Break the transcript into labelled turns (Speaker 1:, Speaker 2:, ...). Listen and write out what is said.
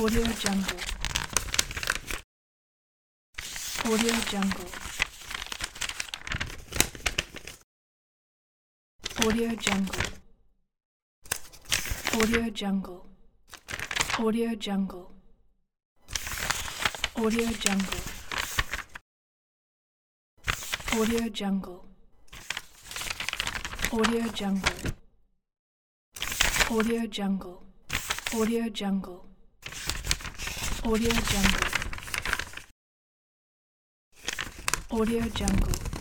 Speaker 1: Audio Jungle. Audio Jungle. Audio Jungle. Audio Jungle. Audio Jungle. Audio Jungle. Audio Jungle. Audio Jungle. Audio Jungle. Audio Jungle. Audio Jungle. Audio Jungle.